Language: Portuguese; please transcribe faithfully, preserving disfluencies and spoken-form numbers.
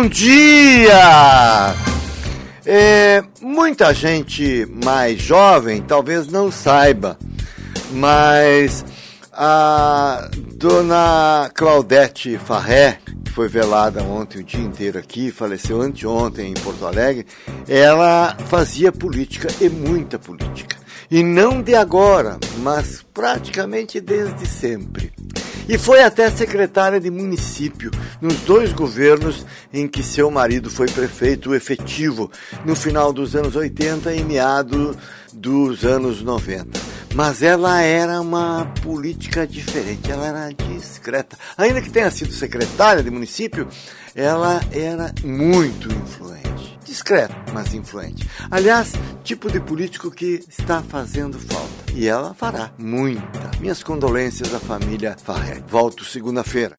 bom dia! É, muita gente mais jovem talvez não saiba, mas a dona Claudete Farré, que foi velada ontem o dia inteiro aqui, faleceu anteontem em Porto Alegre, ela fazia política e muita política. E não de agora, mas praticamente desde sempre. E foi até secretária de município nos dois governos em que seu marido foi prefeito efetivo, no final dos anos oitenta e meado dos anos noventa. Mas ela era uma política diferente, ela era discreta. Ainda que tenha sido secretária de município, ela era muito influente. Discreta, mas influente. Aliás, tipo de político que está fazendo falta. E ela fará muita. Minhas condolências à família Farré. Volto segunda-feira.